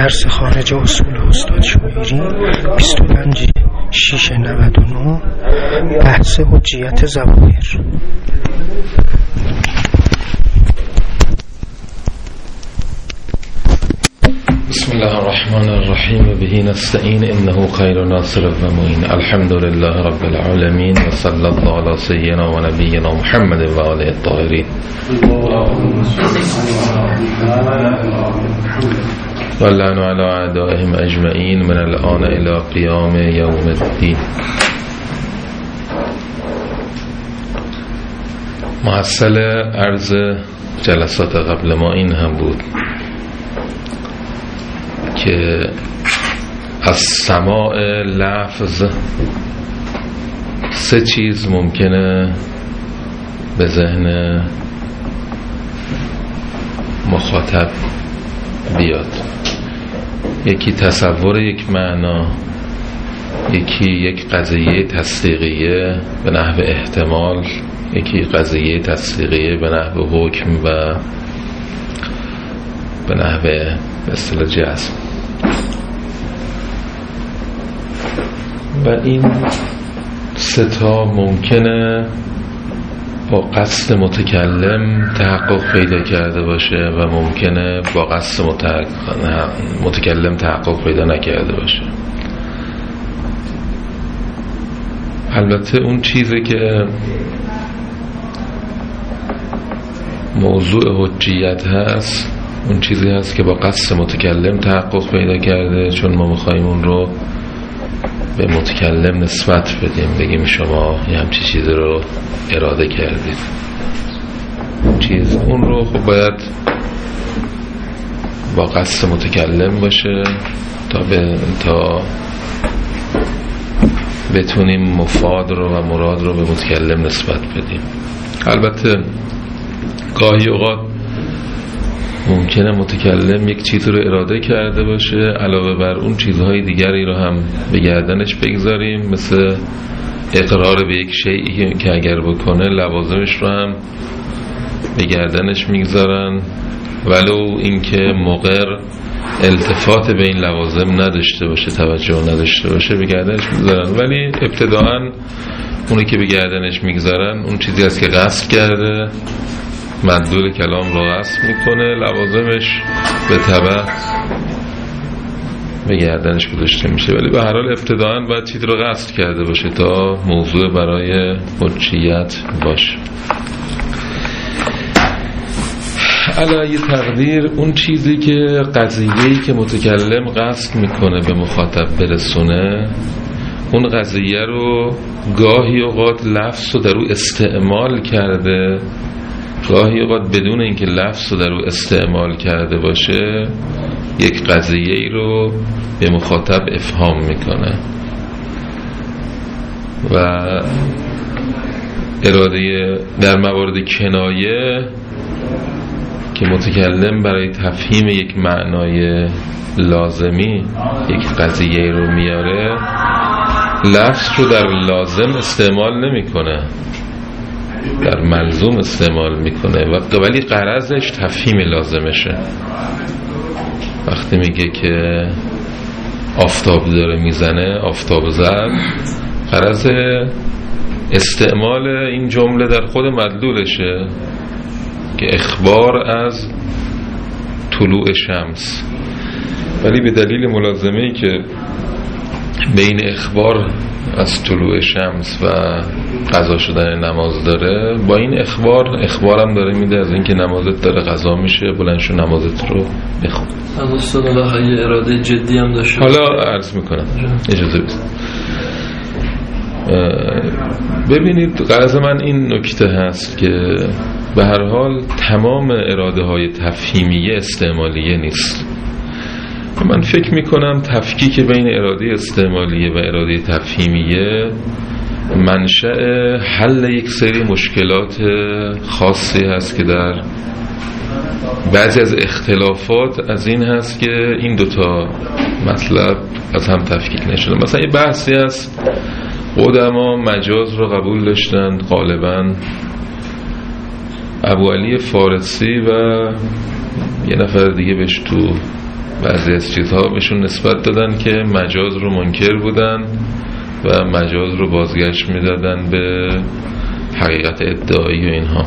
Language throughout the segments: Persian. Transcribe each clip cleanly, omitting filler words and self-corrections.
درس خارج اصول استاد شویری 25/6/99 بحث حجیت ظواهر. بسم الله الرحمن الرحیم و به نستعین انه خیر ناصر و معین. الحمد لله رب العالمین و صلی الله علی سیدنا و نبینا محمد و آله الطاهرین و لعن علی اعدائهم اجمعین من الآن الی قیام یوم الدین. محصل عرض جلسات قبل ما این هم بود که از سماع لفظ 3 چیز ممکنه به ذهن مخاطب بیاد. یکی تصور یک معنا، یکی یک قضیه تصدیقیه به نحو احتمال، یکی قضیه تصدیقیه به نحو حکم و به نحو به اصطلاح جزم. و این 3 ممکنه با قصد متکلم تحقق پیدا کرده باشه و ممکنه با قصد متکلم تحقق پیدا نکرده باشه. البته اون چیزی که موضوع حجیت هست اون چیزی هست که با قصد متکلم تحقق پیدا کرده، چون ما میخواییم اون رو به متکلم نسبت بدیم، بگیم شما یه همچی چیزی رو اراده کردید. اون رو خب باید با قصد متکلم باشه تا بتونیم مفاد رو و مراد رو به متکلم نسبت بدیم. البته گاهی اوقات ممکنه متکلم یک چیز رو اراده کرده باشه، علاوه بر اون چیزهای دیگری رو هم به گردنش بگذاریم، مثل اقرار به یک شیئی که اگر بکنه لوازمش رو هم به گردنش میگذارن، ولو اینکه مقر التفات به این لوازم نداشته باشه، توجه نداشته باشه، به گردنش میگذارن. ولی ابتداعا اونی که به گردنش میگذارن اون چیزی است که قصد کرده، مدلول کلام رو قصد میکنه، لوازمش به تبع به گردنش گذاشته میشه. ولی به هر حال ابتداعا باید چیزی رو قصد کرده باشه تا موضوع برای حجیت باشه. علی تقدیر اون چیزی که قضیه‌ای که متکلم قصد میکنه به مخاطب برسونه، اون قضیه رو گاهی اوقات لفظ رو در او استعمال کرده، گاهی اوقات بدون اینکه لفظ رو در او استعمال کرده باشه یک قضیه ای رو به مخاطب افهام میکنه. و اراده در موارد کنایه که متکلم برای تفهیم یک معنای لازمی یک قضیه رو میاره، لفظ رو در لازم استعمال نمیکنه، در ملزوم استعمال میکنه، ولی غرضش تفهیم لازمشه. وقتی میگه که آفتاب داره میزنه، آفتاب زد، غرض استعمال این جمله در خود مدلولشه که اخبار از طلوع شمس. ولی به دلیل ملازمه‌ای که بین اخبار از طلوع شمس و قضا شدن نماز داره، با این اخبارم داره میده از اینکه نمازت داره قضا میشه، بلند شو نمازت رو بخون. از استاد الله یه اراده جدی هم داشته. حالا عرض میکنم اجازه بدید. ببینید غرض من این نکته هست که به هر حال تمام اراده های تفهیمیه استعمالیه نیست. من فکر میکنم تفکیک بین اراده استعمالیه و اراده تفهیمیه منشأ حل یک سری مشکلات خاصی هست که در بعضی از اختلافات از این هست که این دوتا مطلب از هم تفکیک نشده. مثلا یه بحثی هست قدما مجاز رو قبول داشتن، غالبا ابو علی فارسی و یه نفر دیگه بهش تو بعضی از چیزها بهشون نسبت دادن که مجاز رو منکر بودن و مجاز رو بازگشت میدادن به حقیقت ادعایی و اینها،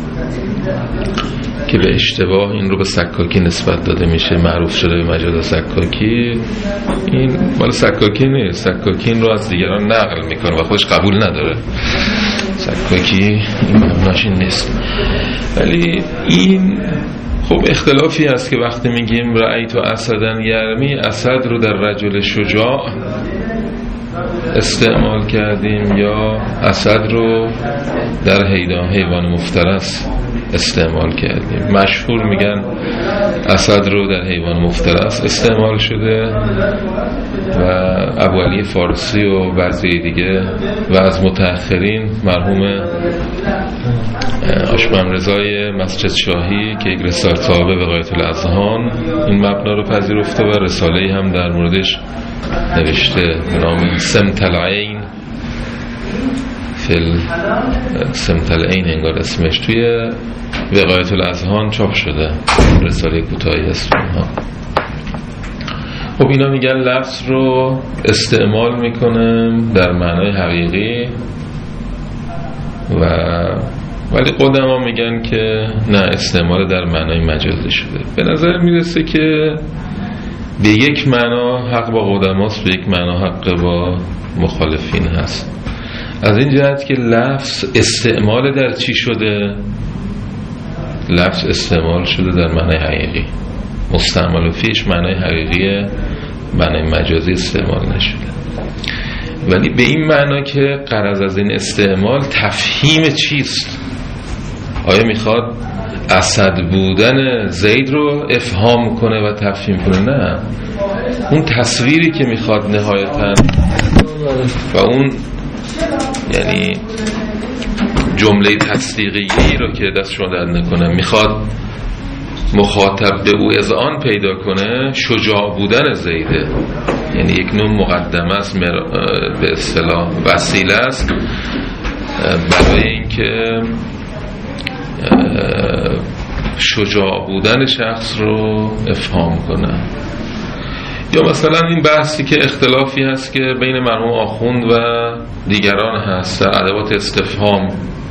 که به اشتباه این رو به سکاکی نسبت داده میشه، معروف شده به مجاز سکاکی. این مال سکاکی نیست، سکاکی این رو از دیگران نقل میکنه و خودش قبول نداره. سکاکی این معناش این نیست. ولی این خب اختلافی هست که وقتی میگیم رأیت اسدن یرمی، اسد رو در رجل شجاع استعمال کردیم یا اسد رو در حیوان مفترس استعمال کردیم. مشهور میگن اسد رو در حیوان مفترس استعمال شده و ابوعلی فارسی و بعضی دیگه و از متأخرین مرحوم هاشم رضای مسجد شاهی که یک رساله صاحب وقایت الاذهان این مبنا رو پذیرفته و رساله‌ای هم در موردش نوشته به نام سمت العین سمت العین انگار اسمش، توی وقایت الاذهان چاپ شده، رساله کوتاهی است اونها. خب اینا میگن لفظ رو استعمال میکنم در معنای حقیقی ولی قدما میگن که نه، استعمال در معنای مجازی شده. به نظر میرسه که به یک معنا حق با قدماست، به یک معنا حق با مخالفین هست. از این جهت که لفظ استعمال در چی شده؟ لفظ استعمال شده در معنای حقیقی، مستعمل فیش معنای حقیقی، معنای مجازی استعمال نشده. ولی به این معنا که غرض از این استعمال تفهیم چیست؟ آیا میخواد اسد بودن زید رو افهام کنه و تفهیم کنه؟ نه، اون تصویری که میخواد نهایتاً و اون یعنی جمله تصدیقی رو که دست شما درد نکنه میخواد مخاطب به او اذعان پیدا کنه، شجاع بودن زیده، یعنی یک نوع مقدمه است، به اصطلاح وسیله است برای اینکه شجاع بودن شخص رو افهام کنه. یا مثلا این بحثی که اختلافی هست که بین مرحوم آخوند و دیگران هست در ادوات استفهام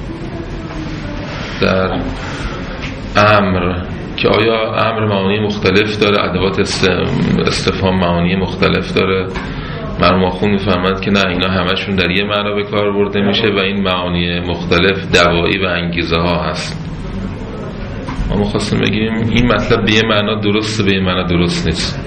در امر، که آیا امر معانی مختلف داره، ادوات استفهام معانی مختلف داره. مرحوم آخوند میفهمند که نه، اینا همشون در یه معنا به کار برده میشه و این معانی مختلف دوایی و انگیزه ها هست. ما می‌خواستیم بگیم این مطلب به یه معنا درسته، به یه معنا درست نیست.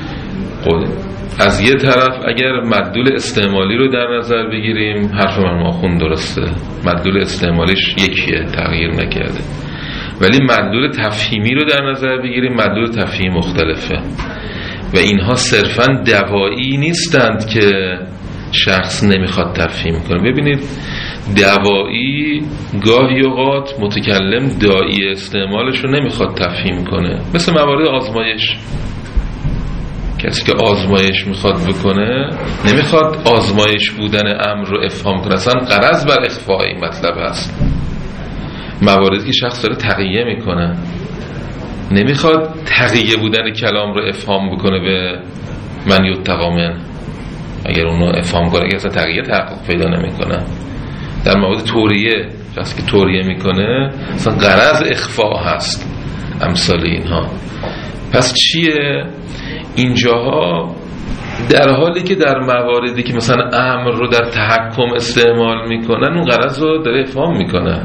از یه طرف اگر مدلول استعمالی رو در نظر بگیریم، حرف مرحوم آخوند درسته، مدلول استعمالیش یکیه، تغییر نکرده. ولی مدلول تفهیمی رو در نظر بگیریم، مدلول تفهیمی مختلفه و اینها صرفاً دوایی نیستند که شخص نمیخواد تفهیم کنه. ببینید دوایی گاهی اوقات متکلم داعی استعمالش رو نمیخواد تفهیم کنه، مثل موارد آزمایش. کسی که آزمایش میخواد بکنه نمیخواد آزمایش بودن امر رو افهام کنه، اصلا غرض بر اخفاء این مطلب هست. مواردی که شخص داره تقیه میکنه نمیخواد تقیه بودن کلام رو افهام بکنه به من یتقامن، اگر اونو افهام کنه که اصلا تقیه تحقق پیدا نمیکنه. در مورد توریه، شخصی که توریه میکنه اصلا غرض اخفاء هست، امثال اینها. پس چیه؟ اینجاها در حالی که در مواردی که مثلا امر رو در تحکم استعمال میکنن اون غرض رو داره افهام میکنه.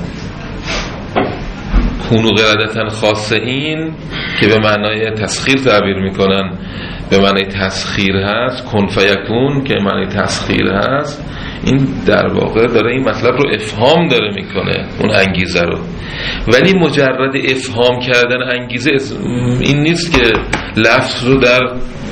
کونو قردتن خاصه این که به معنای تسخیر تعبیر میکنن، به معنای تسخیر هست، کن فیکون که معنای تسخیر هست، این در واقع داره این مطلب رو افهام داره میکنه، اون انگیزه رو. ولی مجرد افهام کردن انگیزه این نیست که لفظ رو در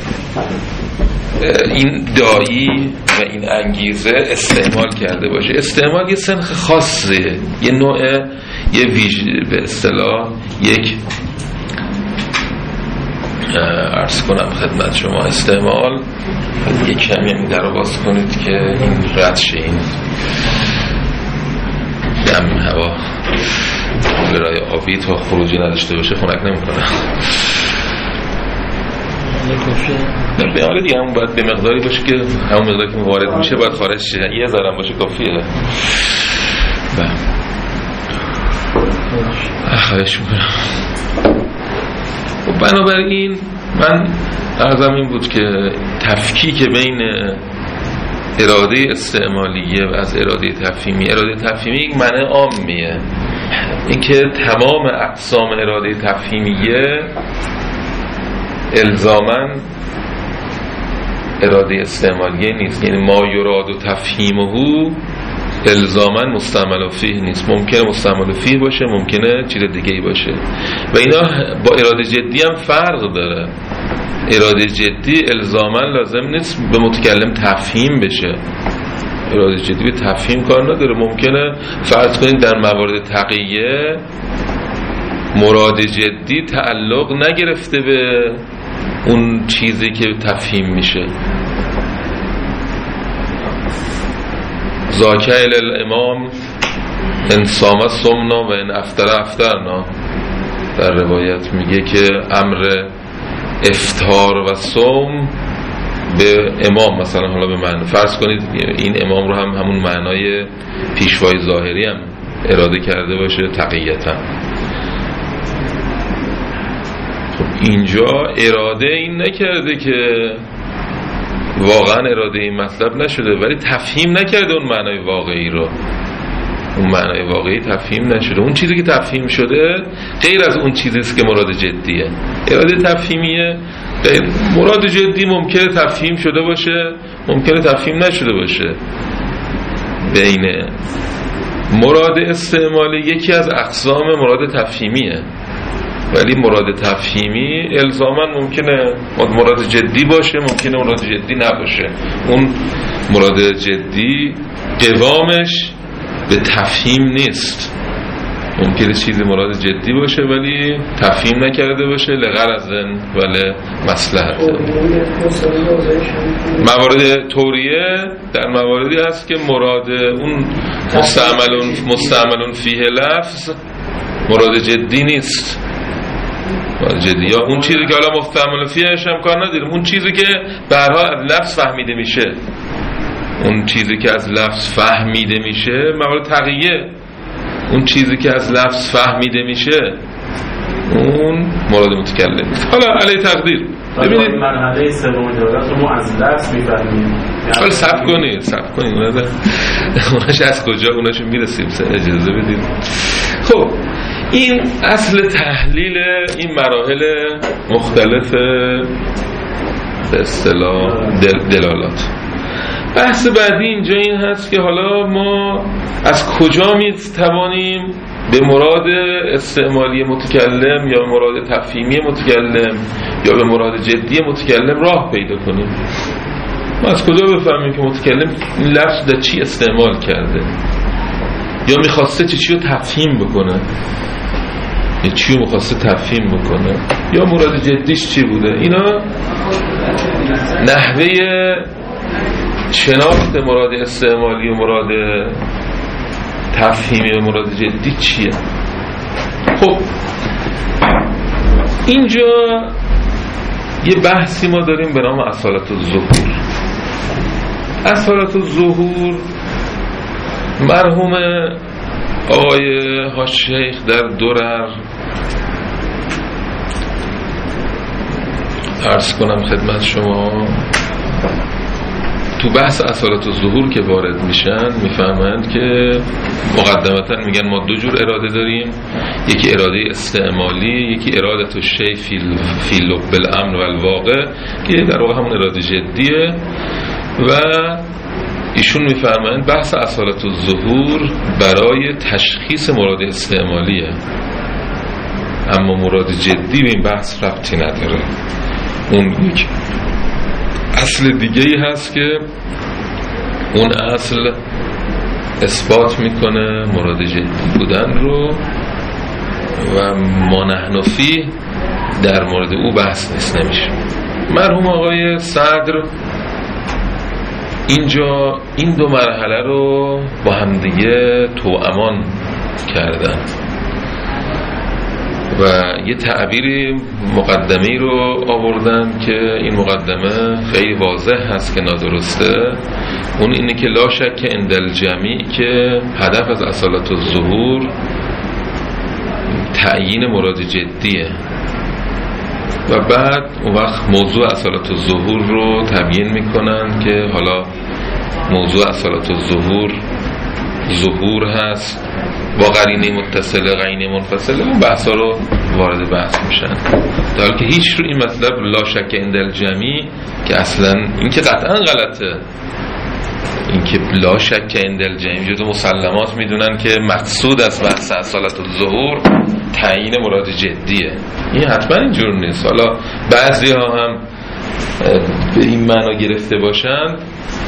این دایی و این انگیزه استعمال کرده باشه. استعمال یه سنخ خاصه، یه نوع، یه به اصطلاح یک عرض کنم خدمت شما استعمال. یک کمی این در رو باز کنید که این رد شه، این دم هوا برای آبی تا خروجی نداشته باشه خنک نمی کنه. نه به حال دیگه همون باید به مقداری باشه که همون مقداری که وارد میشه باید خارج شه، یه ذره باشه کافیه. خواهش میکنم. بنابراین من عرضم این بود که تفکیک بین اراده استعمالیه و از اراده تفهیمی، اراده تفهیمی یک معنی عامیه، اینکه تمام اقسام اراده تفهیمیه الزاماً اراده استعمالیه نیست. یعنی ما یراد و تفهیمه الزاماً مستعمل فیه نیست، ممکنه مستعمل فیه باشه، ممکنه چیز دیگه‌ای باشه و اینا با اراده جدی هم فرق داره. اراده جدی الزاماً لازم نیست به متکلم تفهیم بشه، اراده جدی به تفهیم کار نداره. ممکنه فرض کنید در موارد تقیه مراد جدی تعلق نگرفته به اون چیزی که تفهیم میشه. ذاک الامام ان صام صمنا و ان افطر افطرنا، در روایت میگه که امر افطار و صوم به امام، مثلا حالا به معنی فرض کنید این امام رو هم همون معنای پیشوای ظاهری هم اراده کرده باشه تقییتا. خب اینجا اراده این نکرده که واقعا اراده این مطلب نشده، ولی تفهیم نکرده اون معنای واقعی رو، اون معنای واقعی تفهیم نشده. اون چیزی که تفهیم شده غیر از اون چیزیست که مراد جدیه. اراده تفهیمیه غیر مراد جدی ممکنه تفهیم شده باشه، ممکنه تفهیم نشده باشه. بین مراد استعمالی یکی از اقسام مراد تفهیمیه، ولی مراد تفهیمی الزاماً ممکنه مراد جدی باشه، ممکنه مراد جدی نباشه. اون مراد جدی قوامش به تفهیم نیست، ممکنه چیزی مراد جدی باشه ولی تفهیم نکرده باشه لغرض ولی مصلحت. موارد توریه در مواردی هست که مراد اون مستعملون فیه لفظ مراد جدی نیست، جدی، یا اون چیزی که حالا مستعمل فیهش هم کار نداریم، اون چیزی که برها از لفظ فهمیده میشه، اون چیزی که از لفظ فهمیده میشه موارد تقیه، اون چیزی که از لفظ فهمیده میشه اون مراد متکلم. حالا علی تقدیر ببینید مرحله سوم درجات رو ما از لفظ میفهمیم. حالا صبر کنید اوناش از کجا اوناشو میرسیم، اجازه بدید. خب این اصل تحلیل این مراحل مختلف به اصطلاح دلالات. بحث بعدی اینجا این هست که حالا ما از کجا میتوانیم به مراد استعمالی متکلم یا به مراد تفهیمی متکلم یا به مراد جدی متکلم راه پیدا کنیم. ما از کجا بفهمیم که متکلم این لفظ در چی استعمال کرده، یا میخواسته چی رو تفهیم بکنه، یا چی رو میخواسته تفهیم بکنه، یا مراد جدیش چی بوده. اینا نحوه شناخت مراد استعمالی و مراد تفهیمی و مراد جدی چیه. خب اینجا یه بحثی ما داریم به نام اصالت الظهور. اصالت الظهور مرحوم آقای حاج شیخ در درر عرض کنم خدمت شما، تو بحث اصالت الظهور که وارد میشن میفهمند که مقدمتا میگن ما دو جور اراده داریم، یکی اراده استعمالی، یکی ارادت الشیء فی لب الامر و الواقع که در واقع همون اراده جدیه. و ایشون میفرمایند بحث اصالت الظهور برای تشخیص مراد استعمالیه، اما مراد جدی به این بحث ربطی نداره. اون یک اصل دیگه ای هست که اون اصل اثبات میکنه مراد جدی بودن رو و ما نحن فیه در مورد او بحث نیست نمیشه. مرحوم آقای صدر اینجا این دو مرحله رو با همدیگه توامان کردن و یه تعبیری مقدمه‌ای رو آوردن که این مقدمه خیلی واضح هست که نادرسته. اون اینه که لا شک عند الجمیع که هدف از اصالت الظهور تعیین مراد جدیه و بعد اون وقت موضوع اصالت الظهور رو تبیین میکنن که حالا موضوع اصالت الظهور ظهور هست با قرینه متصله قرینه منفصله. اون بحثا رو وارد بحث میشن، در حالی که هیچ رو این مطلب لا شک عند الجمیع که اصلا این که قطعا غلطه، این که لا شک عند الجمیع جزو مسلمات میدونن که مقصود از بحث اصالت الظهور تعیین مراد جدیه. این حتما اینجور نیست. حالا بعضی ها هم به این معنا گرفته باشن،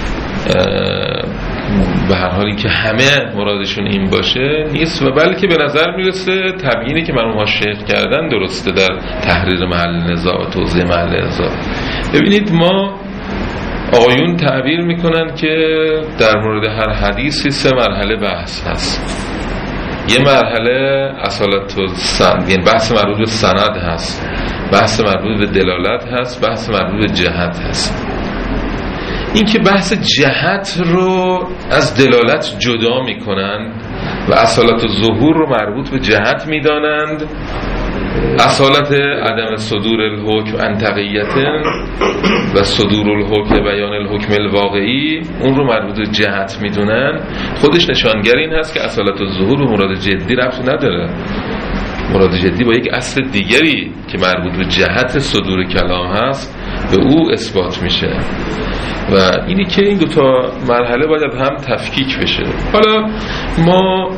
به هر حالی که همه مرادشون این باشه نیست، و بلکه به نظر میرسه تبیینی که مرحوم شیخ کردن درسته در تحریر محل نزاع و توضیح محل نزاع. ببینید ما آقایون تعبیر میکنن که در مورد هر حدیثی 3 مرحله بحث هست. یه مرحله اصالت السند، یعنی بحث مربوط به سند هست، بحث مربوط به دلالت هست، بحث مربوط به جهت هست. این که بحث جهت رو از دلالت جدا میکنن و اصالت الظهور رو مربوط به جهت میدانند، اصالت عدم صدور الحکم عن تقیة و صدور الحکم بیان الحکم الواقعی اون رو مربوط به جهت میدونن، خودش نشانگر این هست که اصالت الظهور به مراد جدی ربطی نداره. مراد جدی با یک اصل دیگری که مربوط به جهت صدور کلام هست به او اثبات میشه و اینی که این 2 مرحله باید هم تفکیک بشه. حالا ما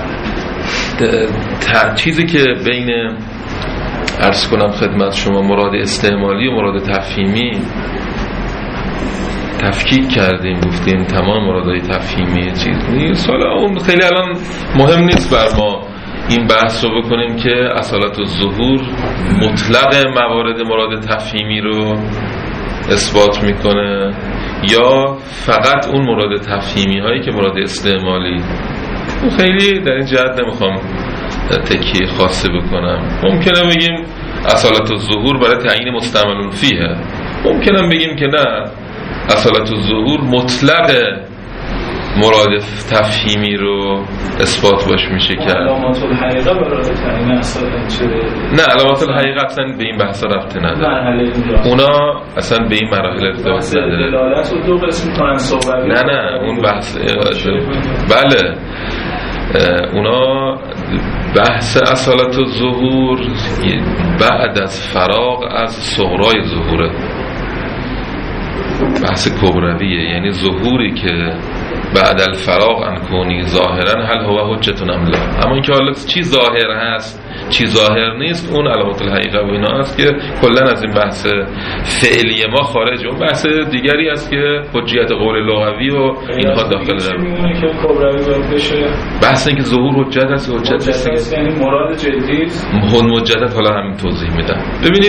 چیزی که بین عرض کنم خدمت شما مراد استعمالی و مراد تفهیمی تفکیک کردیم، گفتیم تمام مرادهای تفهیمی چیز نیست. حالا اون خیلی الان مهم نیست بر ما این بحث رو بکنیم که اصالت الظهور مطلق موارد مراد تفهیمی رو اثبات میکنه یا فقط اون مراد تفهیمی هایی که مراد استعمالی. خیلی در این جهت نمیخوام تکیه خاصی بکنم. ممکنه بگیم اصالت الظهور برای تعیین مستعمل فیه، ممکنه بگیم که نه اصالت الظهور مطلق مراد تفهیمی رو اثبات باش میشه کرد. علامات الحقیقه برای تعیین اصالت چه؟ نه علامات الحقیقه اصلا به این بحثا ربطی نداره. اونا اصلا به این مراحل ارتباط نداره. دلالت رو 2 قسم کنن صحبت. نه اون بحث بله اونا بحث اصالت الظهور بعد از فراغ از صغرای ظهوره، بحث کبرویه، یعنی ظهوری که بعد الفراغ انکونی ظاهرا هل هو حجتون ام لا. اما اینکه حالا چی ظاهر هست چی ظاهر نیست اون علامات الحقیقه و اینا هست که کلا از این بحث فعلی ما خارج. اون بحث دیگری است که حجیت قول لغوی و اینها داخل داره. میمونه که کبروی باید بشه بحث این که ظهور حجت است، حجت است یعنی مراد جدی است. مجدد حالا همین توضیح میدم. ببینید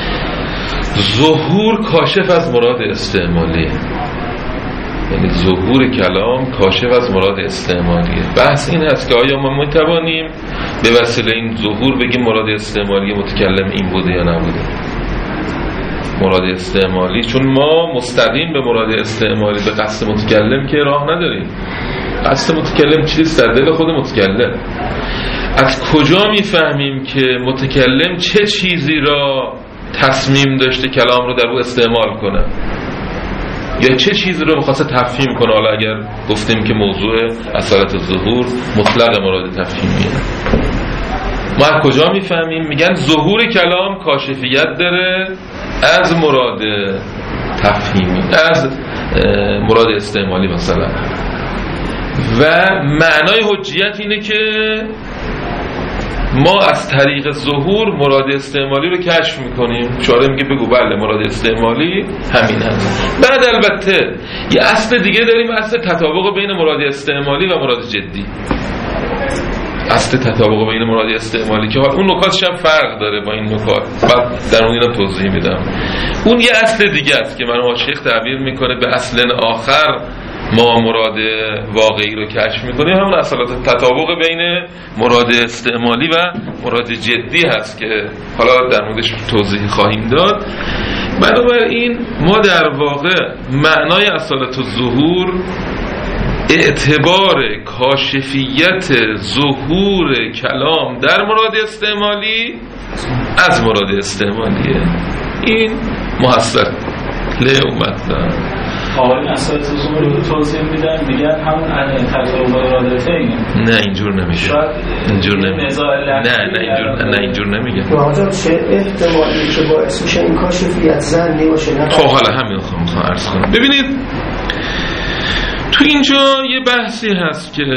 ظهور کاشف از مراد استعمالیه، یعنی ظهور کلام کاشف از مراد استعمالیه. بحث این هست که آیا ما میتوانیم به وسیله این ظهور بگیم مراد استعمالی متکلم این بوده یا نبوده. مراد استعمالی، چون ما مستقیم به مراد استعمالی به قصد متکلم که راه نداریم. قصد متکلم چیست؟ در دل خود متکلم. از کجا میفهمیم که متکلم چه چیزی را تصمیم داشته کلام رو در او استعمال کنه یا چه چیزی رو می‌خواسته تفهیم کنه؟ حالا اگر گفتیم که موضوع اصالت الظهور مطلق مراد تفهیمیه، ما از کجا میفهمیم؟ میگن ظهور کلام کاشفیت داره از مراد تفهیمی، از مراد استعمالی مثلا. و معنای حجیت اینه که ما از طریق ظهور مراد استعمالی رو کشف میکنیم. شارع میگه بگو بله مراد استعمالی همین هست. بعد البته یه اصل دیگه داریم، اصل تطابق بین مراد استعمالی و مراد جدی. اصل تطابق بین مراد استعمالی که اون نکاتش هم فرق داره با این نکات، بعد در اون اینم توضیح میدم. اون یه اصل دیگه است که مرحوم شیخ تعبیر میکنه به اصل آخر ما مراد واقعی رو کشف میکنیم همون اصالت تطابق بین مراد استعمالی و مراد جدی هست که حالا در موردش توضیح خواهیم داد. بنابراین ما در واقع معنای اصالت الظهور اعتبار کاشفیت ظهور کلام در مراد استعمالی از مراد استعمالیه. این محصل اومد آقای اصالت ظهور رو توضیح میدن میگن همون تطابق ارادته اینه. نه اینجور نمیگه. اینجور نمیگه. نه اینجور نمیگه. واقعا چه احتمالی که باعث میشه این کاشفیت ظنی باشه؟ خب حالا همین میخوام عرض کنم. ببینید تو اینجا یه بحثی هست که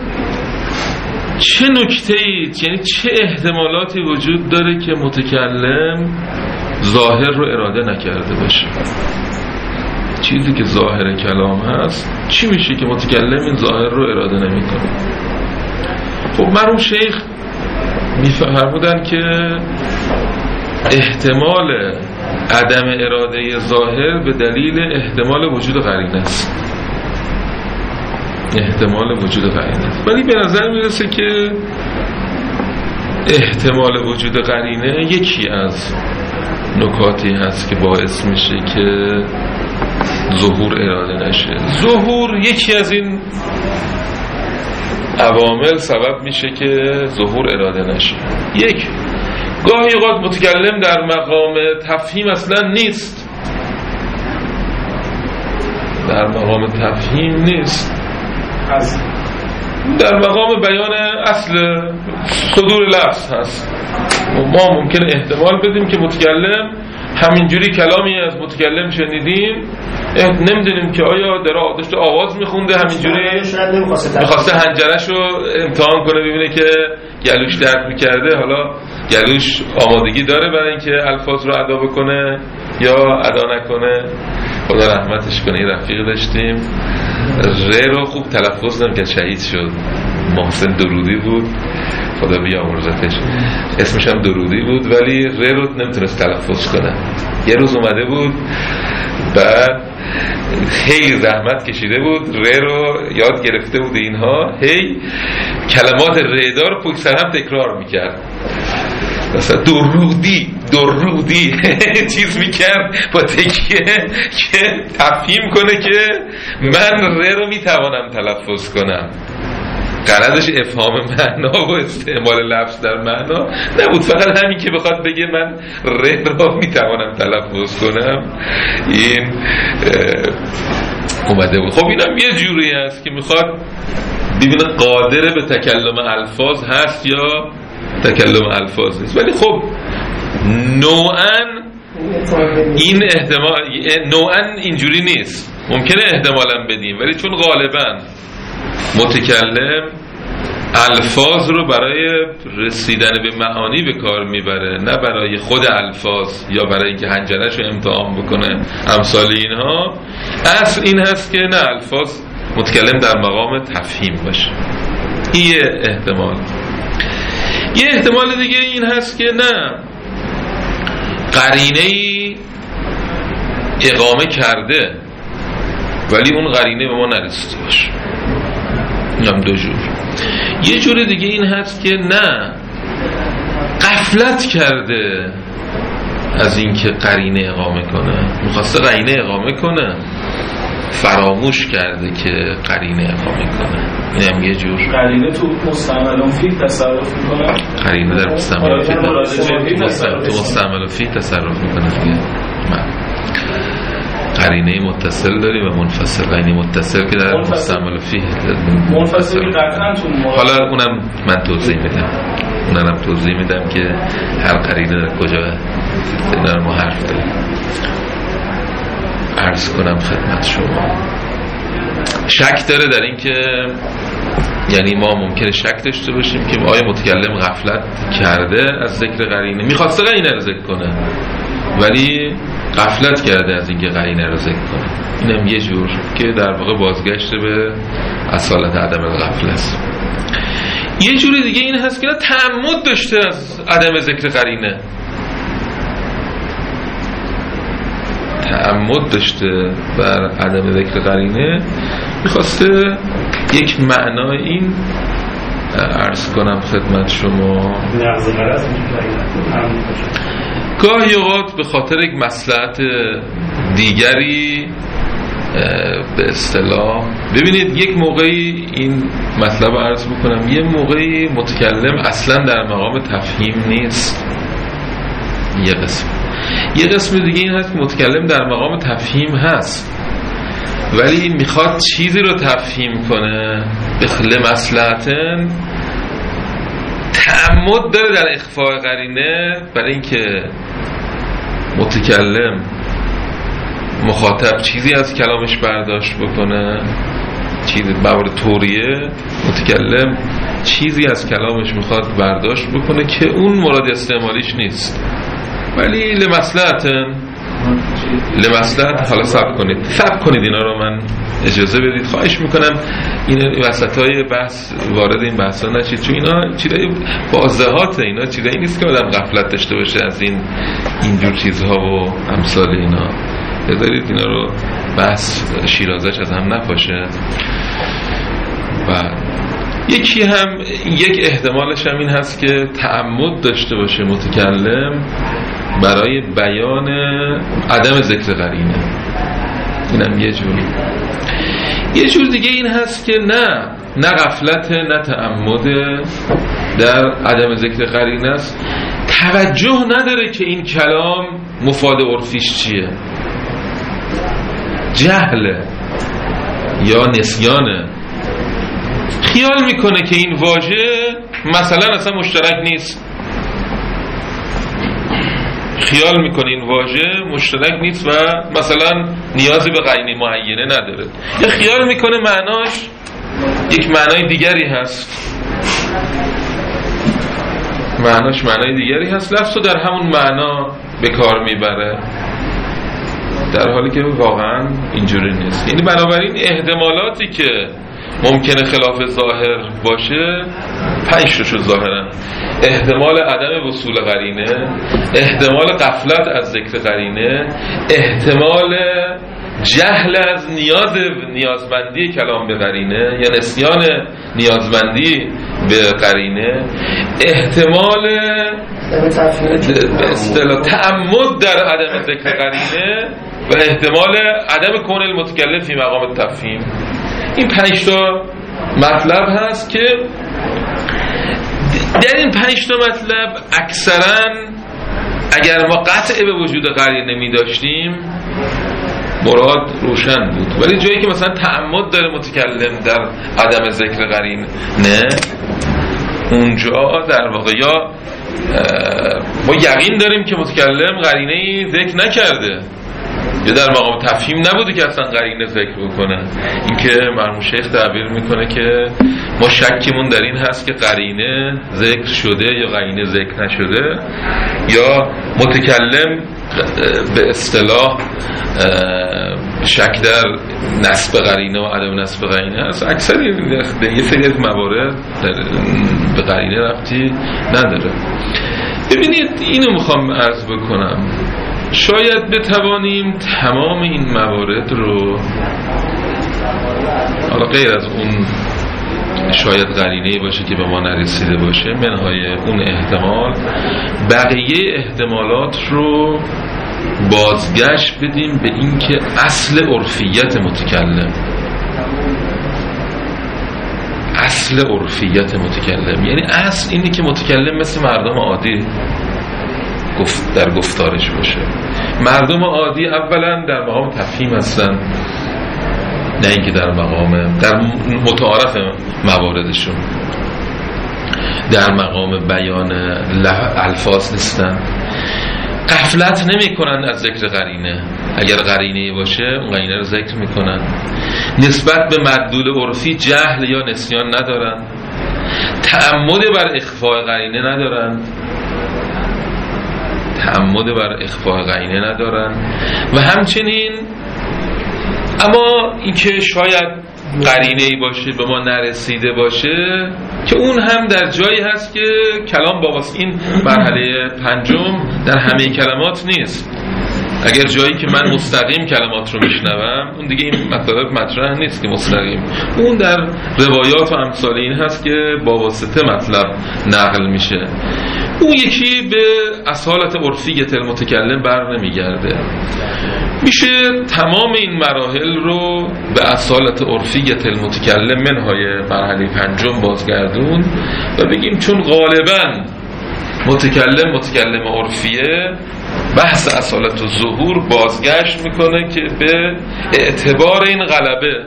چه نکته‌ای، یعنی چه احتمالاتی وجود داره که متکلم ظاهر رو اراده نکرده باشه. چیزی که ظاهر کلام هست چی میشه که متکلم این ظاهر رو اراده نمیکنه؟ خب مرحوم شیخ میفرمودن که احتمال عدم اراده ظاهر به دلیل احتمال وجود قرینه است. احتمال وجود قرینه است. ولی به نظر میرسه که احتمال وجود قرینه یکی از نکاتی هست که باعث میشه که ظهور اراده نشه. ظهور یکی از این عوامل سبب میشه که ظهور اراده نشه. یک، گاهی اوقات متکلم در مقام تفهیم اصلا نیست، در مقام تفهیم نیست، در مقام بیان اصل صدور لفظ هست. ما ممکنه احتمال بدیم که متکلم همینجوری کلامی از متکلم شنیدیم، نمیدونیم که آیا داشته آواز میخونده، همینجوری میخواسته حنجرش رو امتحان کنه ببینه که گلوش درد میکرده، حالا گلوش آمادگی داره برای اینکه الفاظ رو ادا بکنه یا ادا نکنه. خدا رحمتش کنه. یه رفیق داشتیم ر رو خوب تلفظ نمیکرد، شهید شد. محسن درودی بود، خدا بیامرزتش. اسمش هم درودی بود ولی ر رو نمیتونست تلفظ کنه. یه روز اومده بود بعد خیلی زحمت کشیده بود، ر رو یاد گرفته بود، اینها هی کلمات ردار پشت سر هم تکرار میکرد. مثلا درودی چیز میکرد با تکیه که تفهیم کنه که من ر رو میتوانم تلفظ کنم. غرضش افهام معنا و استعمال لفظ در معنا نبود، فقط همین که بخواد بگه من ر رو میتوانم تلفظ کنم. این اومده بود. خب اینم یه جوری هست که میخواد ببینه قادر به تکلم الفاظ هست یا تکلم الفاظ نیست. ولی خب نوعاً این احتمال نوعاً اینجوری نیست. ممکنه احتمالاً بدیم ولی چون غالباً متکلم الفاظ رو برای رسیدن به معانی به کار میبره، نه برای خود الفاظ یا برای اینکه حنجرش رو امتحان بکنه امثال اینها. اصل این هست که نه، الفاظ متکلم در مقام تفهیم باشه. این یه احتمال. یه احتمال دیگه این هست که نه، قرینه‌ای اقامه کرده ولی اون قرینه به ما نرسیده باشه. هم دو جور. یه جور دیگه این هست که نه، غفلت کرده از اینکه قرینه اقامه کنه، میخواسته قرینه اقامه کنه فراموش کرده که قرینه اقامه کنه. این هم یه جور. قرینه تو مستعمل فیه تصرف میکنه. قرینه در مستعمل فیه تصرف میکنه. قرینه متصل داریم و منفصل. قرینه متصل که در مستعمل فیه منفصل قطعا تو حالا اونم من توضیح میدم که هر قرینه در کجا اینا رو ما حرف داریم. عرض کنم خدمت شما شک داره در این که، یعنی ما ممکنه شک داشته باشیم که آیا متکلم غفلت کرده از ذکر قرینه، میخواسته قرینه رو ذکر کنه ولی غفلت کرده از اینکه قرینه رو ذکر کنه. اینم یه جور که در واقع بازگشت به اصالت عدم الغفله است. یه جور دیگه این هست که تعمد داشته از عدم ذکر قرینه، تعمد داشته بر عدم ذکر قرینه، میخواسته یک معنای این عرض کنم خدمت شما. گاهی اوقات به خاطر یک مصلحت دیگری به اصطلاح، ببینید یک موقعی این مطلب عرض بکنم، یه موقعی متکلم اصلا در مقام تفهیم نیست، یه قسم دیگه این هست که متکلم در مقام تفهیم هست ولی میخواد چیزی رو تفهیم کنه به خل مصلحتن، تعمد داره در اخفاء قرینه برای اینکه متکلم مخاطب چیزی از کلامش برداشت بکنه، چیزی موارد طوریه، متکلم چیزی از کلامش میخواد برداشت بکنه که اون مراد استعمالیش نیست، ولی لمصلحت حالا صبر کنید اینا رو من اجازه بدید، خواهش میکنم این وسطای بحث وارد این بحثا نشید، چون اینا چیزای واضحاته، اینا چیزایی نیست که آدم غفلت داشته باشه از اینجور چیزها و امثال اینا. بذارید اینا رو بحث شیرازش از هم نپاشه. و یکی هم یک احتمالش هم این هست که تعمد داشته باشه متکلم برای بیان عدم ذکر قرینه، اینم یه جور دیگه این هست که نه غفلت نه تعمد در عدم ذکر قرینه است، توجه نداره که این کلام مفاد عرفیش چیه، جهله یا نسیانه، خیال میکنه که این واژه مثلا اصلا مشترک نیست، خیال میکنه این واژه مشترک نیست و مثلا نیازی به قرینه معینه نداره، یا خیال میکنه معناش یک معنای دیگری هست، معنای دیگری هست، لفظو در همون معنا به کار میبره، در حالی که واقعا اینجوری نیست. یعنی بنابراین احتمالاتی که ممکنه خلاف ظاهر باشه 5 تاشو ظاهرن: احتمال عدم وصول قرینه، احتمال غفلت از ذکر قرینه، احتمال جهل از نیازمندی کلام به قرینه یا نسیان نیازمندی به قرینه، احتمال به اصطلاح تعمد در عدم ذکر قرینه و احتمال عدم کون المتکلم فی مقام تفهیم. این 5 تا مطلب هست که در این 5 تا مطلب اکثرا اگر ما قطع به وجود قرینه می داشتیم مراد روشن بود، ولی جایی که مثلا تعمد داره متکلم در عدم ذکر قرینه، اونجا در واقع یا ما یقین داریم که متکلم قرینه‌ای ذکر نکرده یا در مقام تفهیم نبوده که اصلا قرینه ذکر بکنه. این که مرحوم شیخ تعبیر میکنه که ما شکیمون در این هست که قرینه ذکر شده یا قرینه ذکر نشده، یا متکلم به اصطلاح شک در نسب قرینه و عدم نسب قرینه هست. اکثر یه سری از موارد به قرینه ربطی نداره. ببینید اینو میخوام عرض بکنم، شاید بتوانیم تمام این موارد رو، حالا غیر از اون شاید قرینه‌ای باشه که به ما نرسیده باشه، منهای اون احتمال، بقیه احتمالات رو بازگشت بدیم به این که اصل عرفیت متکلم، اصل عرفیت متکلم یعنی اصل اینه که متکلم مثل مردم عادی در گفتارش باشه. مردم عادی اولا در مقام تفهیم هستن، نه اینکه در متعارف مواردشون در مقام بیان الفاظ نیستن، غفلت نمی کنن از ذکر قرینه، اگر قرینه باشه اون قرینه رو ذکر می کنن، نسبت به مدلول عرفی جهل یا نسیان ندارن، تعمد بر اخفاء قرینه ندارن، و همچنین اما اینکه شاید قرینه‌ای باشه به ما نرسیده باشه که اون هم در جایی هست که کلام با این مرحله 5 در همه کلمات نیست، اگر جایی که من مستقیم کلمات رو میشنوم، اون دیگه این مطلب مطرح نیست که مستقیم، اون در روایات و امثال این هست که با واسطه مطلب نقل میشه. اون یکی به اصالت عرفیت المتکلم بر نمیگرده. میشه تمام این مراحل رو به اصالت عرفیت المتکلم منهای مرحله پنجم بازگردون و بگیم چون غالباً متکلم عرفیه بحث اصالت و ظهور بازگشت میکنه که به اعتبار این غلبه،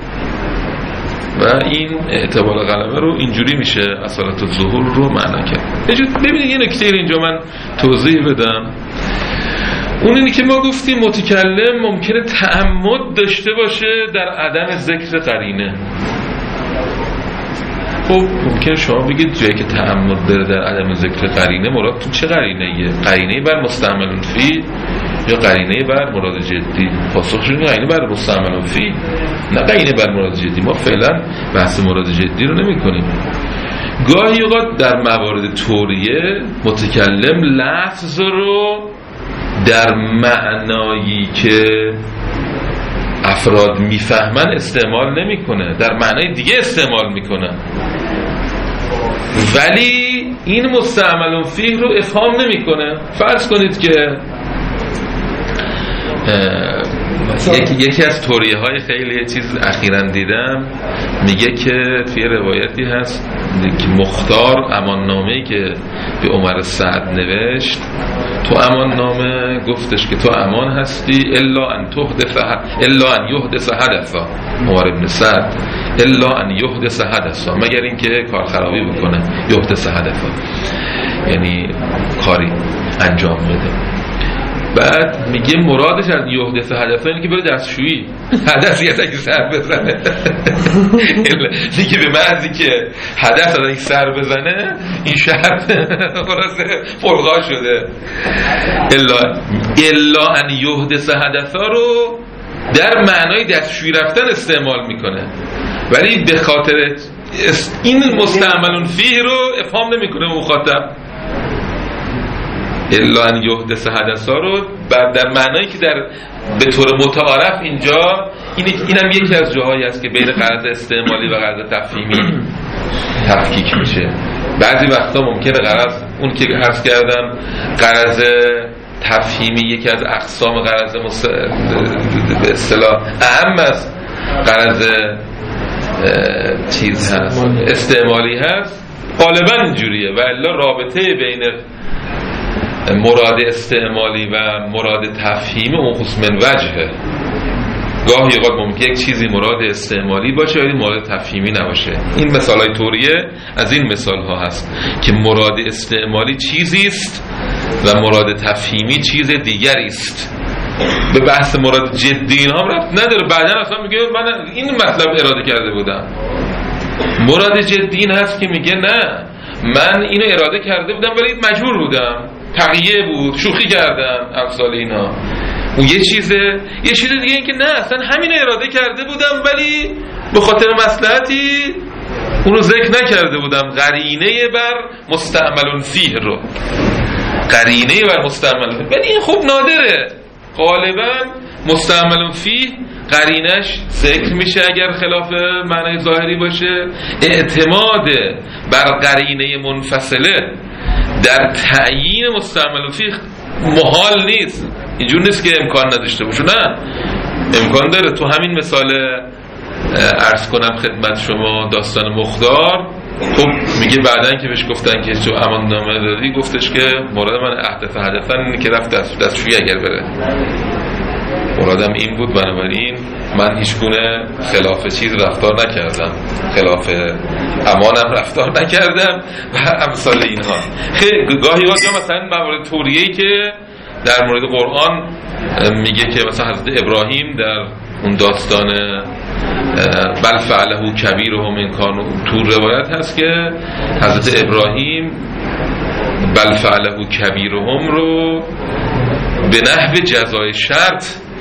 و این اعتبار غلبه رو اینجوری میشه اصالت و ظهور رو معنا کرد. ببینید یه نکته اینجا من توضیح بدم. اون اینی که ما گفتیم متکلم ممکنه تعمد داشته باشه در عدم ذکر قرینه. خب ممکنه شما بگید جایی که تعمد داره در عدم ذکر قرینه، مراد تو چه قرینه‌ایه؟ قرینه بر مستعمل فی یا قرینه بر مراد جدی؟ پاسخش اینه قرینه بر مستعمل فی، نه قرینه بر مراد جدی. ما فعلا بحث مراد جدی رو نمی‌کنیم. گاهی اوقات در موارد طوریه متکلم لفظ رو در معنایی که افراد میفهمن استعمال نمیکنه، در معنای دیگه استعمال میکنه، ولی این مستعمل فیه رو افهام نمیکنه. فرض کنید که یکی از توریه های خیلی چیز اخیراً دیدم، میگه که توی روایتی هست که مختار اماننامه‌ای که به عمر سعد نوشت، تو امان نامه گفتش که تو امان هستی الا ان یحدث حدثا، عمر ابن سعد الا ان یحدث حدثا، مگر اینکه کار خرابی بکنه، یحدث حدثا یعنی کاری انجام بده. بعد میگه مرادش از یحدث حدثا اینه که بره دستشویی، حدثی از اگه سر بزنه دیگه به محضی که حدث از اگه سر بزنه این شرط خلاصه فرقا شده. الا ان یحدث حدثا رو در معنای دستشویی رفتن استعمال میکنه، ولی به خاطر این مستعمل فیه رو افهام نمیکنه مخاطب. الا ان یحدث حدثا رو در معنایی که در به طور متعارف اینجا اینم یکی از جاهایی است که بین غرض استعمالی و غرض تفهیمی تفکیک میشه. بعضی وقتا ممکنه غرض اون که عرض کردم غرض تفهیمی یکی از اقسام غرض به اصطلاح اهم از غرض چیز هست، استعمالی هست، غالبا اینجوریه. و الا رابطه بین مراد استعمالی و مراد تفهیمی اون خصوص من وجهه. گاهی اوقات ممکنه یک چیزی مراد استعمالی باشه ولی مراد تفهیمی نباشه. این مثالای طوریه از این مثال ها هست که مراد استعمالی چیزی است و مراد تفهیمی چیز دیگری است. به بحث مراد جدی اینها رفت نداره. بعدن اصلا میگه من این مطلب اراده کرده بودم. مراد جدی این هست که میگه نه من اینو اراده کرده بودم ولی مجبور بودم، تقیه بود، شوخی کردم، امثال اینا. اون یه چیز دیگه این که نه اصلا همینو اراده کرده بودم ولی به خاطر مصلحتی اونو ذکر نکرده بودم. قرینه بر مستعمل فیه رو، قرینه بر مستعمل فیه، ولی این خوب نادره. غالبا مستعمل فیه قرینش ذکر میشه اگر خلاف معنی ظاهری باشه. اعتماد بر قرینه منفصله در تعیین مستعمل فیه محال نیست. اینجور نیست که امکان نداشته باشه، نه امکان داره. تو همین مثال عرض کنم خدمت شما داستان مختار، خب میگه بعدن که بهش گفتن که تو امان نامه دادی، گفتش که مراد من احدث حدثن اینه که رفت دستشویی اگر بره، مرادم این بود، بنابراین من هیچ گونه خلاف چیز رفتار نکردم، خلاف امانم رفتار نکردم و امثال اینها. خیلی گاهی وقتا مثلا موارد طوریه‌ای که در مورد قرآن میگه که مثلا حضرت ابراهیم در اون داستان بل فعله کبیرهم ان کانوا، تو روایت هست که حضرت ابراهیم بل فعله کبیرهم رو به نحو جزای شرط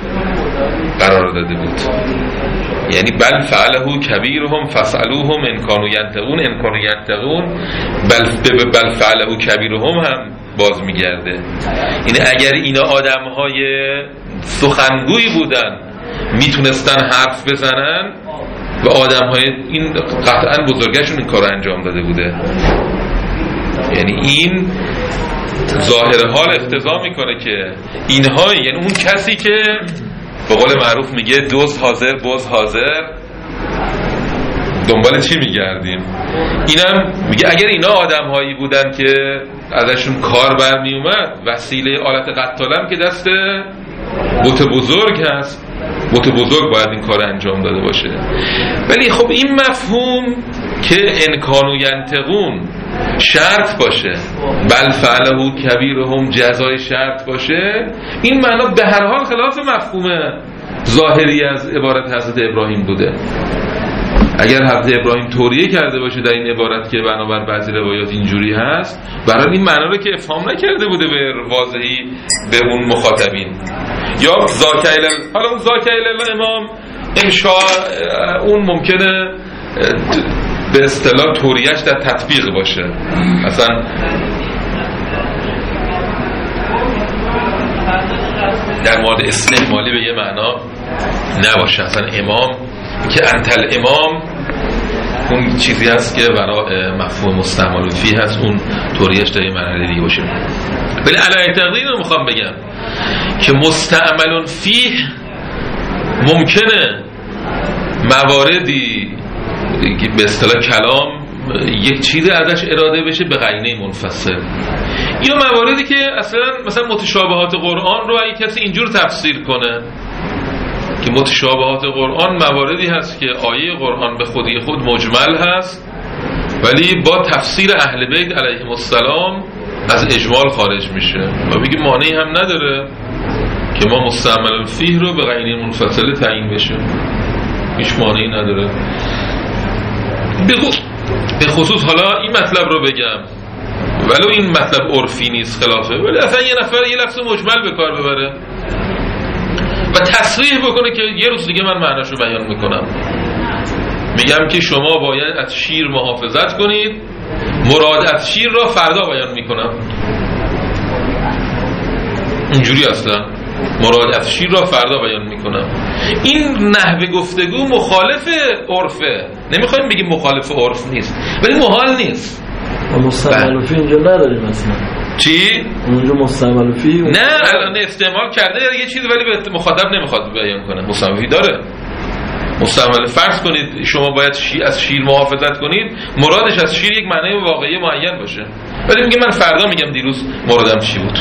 قرار داده بود. یعنی بل فعله کبیرهم فاسالوهم ان کانوا ینطقون، ان کانوا ینطقون، بل فعله کبیرهم هم باز میگرده. یعنی اگر اینا آدمهای سخنگوی بودن میتونستن حرف بزنن و آدمهای این قطعا بزرگشون این کار رو انجام داده بوده. یعنی این ظاهر حال اقتضا میکنه که اینها، یعنی اون کسی که به قول معروف میگه دوز حاضر باز حاضر، دنبال چی میگردیم؟ اینم میگه اگر اینا آدم هایی بودن که ازشون کار برمی اومد، وسیله آلت قتالم که دست بت بزرگ هست، بت بزرگ باید این کار انجام داده باشه. ولی خب این مفهوم که انکانو ینتقون شرط باشه، بل فعله کبیرهم جزای شرط باشه، این معنا به هر حال خلاف مفهوم ظاهری از عبارت حضرت ابراهیم بوده. اگر حضرت ابراهیم توریه کرده باشه در این عبارت که بنابر بعضی روایات اینجوری هست، برای این معنا رو که افهام نکرده بوده به واضحی به اون مخاطبین. یا زاکیل، حالا اون زاکیل امام انشاء اون ممکنه به اصطلاح توریهش در تطبیق باشه، اصلا در مورد استعمالی به یه معنا نباشه. اصلا امام که انتل امام اون چیزی هست که برای مفهوم مستعمل فیه هست، اون توریهش در یه مرحله دیگه باشه. ولی علی تقدیر رو میخوام بگم که مستعمل فیه ممکنه مواردی به اصطلاح کلام یک چیزی ازش اراده بشه به قرینه منفصل، یا مواردی که اصلا مثلا متشابهات قرآن رو اگه کسی اینجور تفسیر کنه که متشابهات قرآن مواردی هست که آیه قرآن به خودی خود مجمل هست ولی با تفسیر اهل بیت علیهم السلام از اجمال خارج میشه و بگه مانعی هم نداره که ما مستعمل فیه رو به قرینه منفصل تعیین بشه، هیچ مانعی نداره. به خصوص حالا این مطلب رو بگم ولو این مطلب عرفی نیست خلافه، ولی اصلا یه نفر یه لفظ مجمل به کار ببره و تصریح بکنه که یه روز دیگه من معناشو بیان میکنم، میگم که شما باید از شیر محافظت کنید، مراد از شیر را فردا بیان میکنم. اینجوری اصلا مراد از شیر را فردا بیان میکنم. این نحوه گفتگو مخالف عرفه، نمیخوایم بگیم مخالف عرف نیست ولی محال نیست. مستعمل فی اینجا نداریم اصلا. چی؟ اونجا مستعمل فی نه الان استعمال کرده یه چیز ولی به مخاطب نمیخواد بیان کنه. مستعمل فی داره. مستعمل فرض کنید شما باید از شیر محافظت کنید، مرادش از شیر یک معنی واقعی معین باشه، ولی میگه من فردا میگم دیروز مرادم چی بود،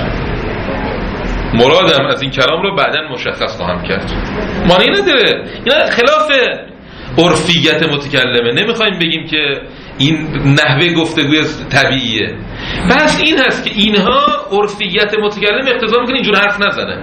مرادم از این کلام رو بعداً مشخص خواهم کرد. معنی نداره. اینا خلاف عرفیت متکلمه. نمیخوایم بگیم که این نحوه گفتگوی طبیعیه. بس این هست که اینها عرفیت متکلم اقتضا میکنه اینجور حرف نزنه.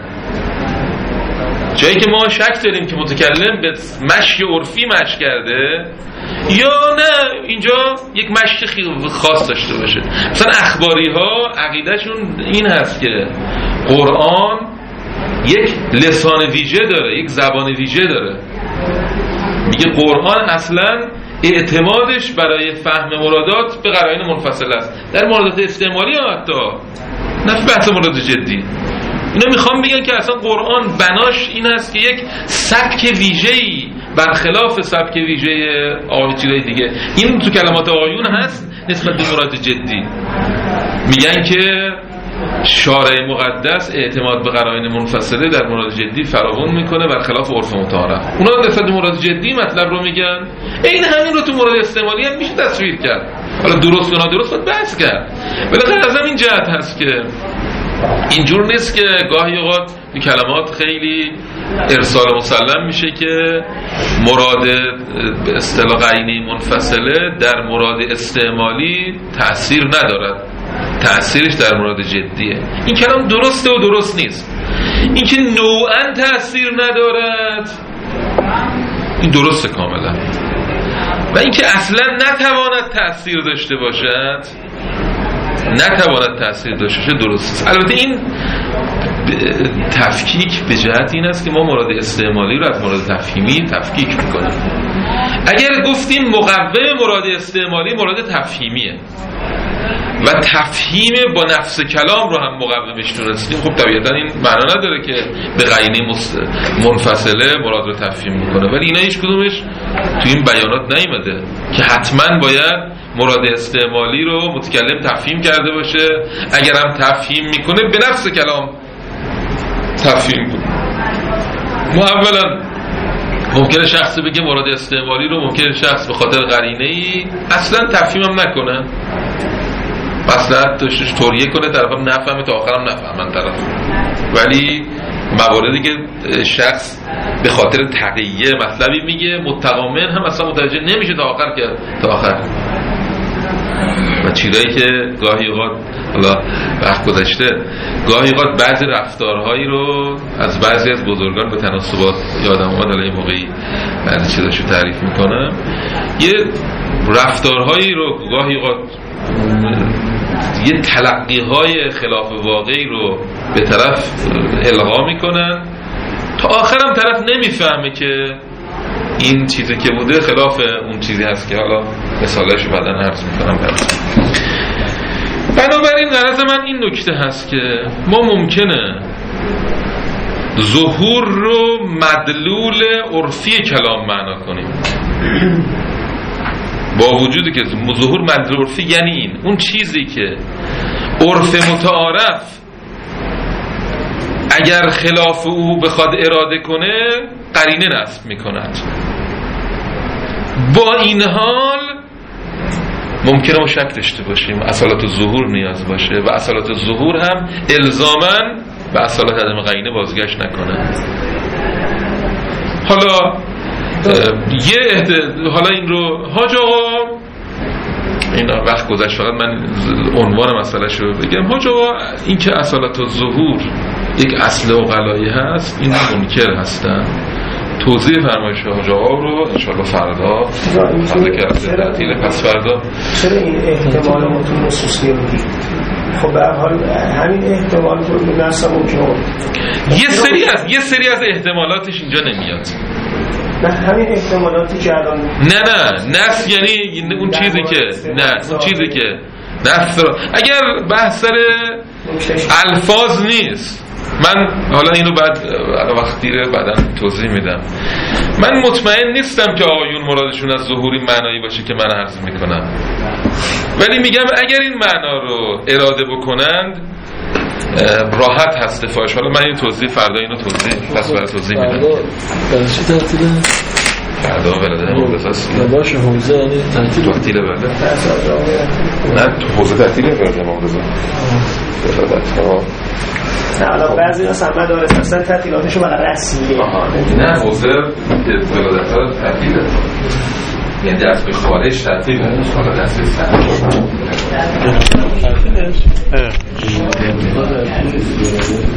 جایی که ما شک داریم که متکلم به مشی عرفی مشی کرده یا نه اینجا یک مشی خاص داشته باشه. مثلا اخباری ها عقیدهشون این هست که قرآن یک لسان ویژه داره، یک زبان ویژه داره. میگه قرآن اصلا اعتمادش برای فهم مرادات به قرائن منفصل است. در مرادات استعمالی ها حتی نه بحث مراد جدی. اینا میخوام بگن که اصلا قرآن بناش این است که یک سبک ویژه‌ای برخلاف سبک ویژه چیزای دیگه. این تو کلمات آیون هست نسبت به مراد جدی. میگن که شارع مقدس اعتماد به قرائن منفصله در مراد جدی فراوان میکنه برخلاف عرف متعارف. اونا نسبت به مراد جدی مطلب رو میگن. این همین رو تو مراد استعمالی هم میشه تصویر کرد. حالا درست یا نادرست باید بحث کرد. ولی از همین جهت هست که اینجور نیست که گاهی اوقات این کلمات خیلی ارسال مسلم میشه که مراد به اصطلاح قرینه منفصله در مراد استعمالی تأثیر ندارد، تأثیرش در مراد جدیه. این کلام درسته و درست نیست. این که نوعاً تأثیر ندارد این درسته کاملا، و این که اصلا نتواند تأثیر داشته باشد، نتواند تأثیر داشته باشه درست. البته این تفکیک به جهت این است که ما مراد استعمالی رو از مراد تفهیمی تفکیک میکنیم. اگر گفتیم مقوم مراد استعمالی مراد تفهیمیه و تفهیم با نفس کلام رو هم مقومش دونستیم. خب طبیعتا این معنا نداره که به قرینه منفصله مراد رو تفهیم میکنه، ولی اینا هیچ کدومش تو این بیانات نیومده که حتما باید مراد استعمالی رو متکلم تفهیم کرده باشه. اگرم تفهیم میکنه به نفس کلام تفهیم کنه. ما اولا ممکنه شخص بگه مراد استعمالی رو، ممکنه شخص به خاطر قرینه‌ای اصلا تفهیم هم نکنه، اصلا توریه کنه طرفم نفهمه تا آخرم نفهمن طرف. ولی مواردی که شخص به خاطر تقیه مطلبی میگه متقامن هم اصلا متوجه نمیشه تا آخر، که تا آخر. و چیزایی که گاهی اوقات حالا وقت گذشته گاهی اوقات بعضی رفتارهایی رو از بعضی از بزرگان به تناسبات یادم اومد، حالا این موقعی بعضی چیزاشو تعریف میکنم، یه رفتارهایی رو گاهی اوقات یه تلقی‌های خلاف واقعی رو به طرف القا میکنن تا آخرم طرف نمیفهمه که این چیزی که بوده خلاف اون چیزی هست که حالا مثالش بعداً عرض میکنم. بنابراین غرض من این نکته هست که ما ممکنه ظهور رو مدلول عرفی کلام معنا کنیم، با وجودی که ظهور مدلول عرفی یعنی این اون چیزی که عرف متعارف اگر خلاف او بخواد اراده کنه قرینه نصب میکند. با این حال ممکنه ما شک داشته باشیم اصالت ظهور نیاز باشه و اصالت ظهور هم الزاماً به اصالت عدم قرینه بازگشت نکنه. حالا حالا این رو حاج آقا، این وقت گذشت فقط من عنوان مسئلهش رو بگم. حاج آقا این که اصالت ظهور یک اصل عقلایی هست، این منکر هستن. توضیح فرمایش حاج آقا رو انشاءالله فردا قبل که از تعطیل پس فردا. چرا این احتمال ما تو نصوصی بودی؟ خب به هر حال همین احتمال رو به نصب ممکنه یه سری از احتمالاتش اینجا نمیاد. نه همین احتمالاتی که الان نه نفس یعنی اون چیزی که اون چیزی که نفس رو اگر بحث سر الفاظ نیست، من حالا اینو بعد وقتی بعداً توضیح میدم. من مطمئن نیستم که آقایون مرادشون از ظهوری معنایی باشه که من عرض میکنم، ولی میگم اگر این معنا رو اراده بکنند راحت هست دفاعش. حالا من این توضیح فردا اینو توضیح میدم. چی تعطیله؟ فردا بلده مقدس باشه حوزه یعنی تعطیله بلده نه حوزه تعطیله بلده مقدس نه حالا بعضی ها سمه داره اصلا تعطیلاتشو برای رسمیه. نه حوزه ولادت ها تعطیله، یعنی دست به خارج تعطیله، حالا دست به سر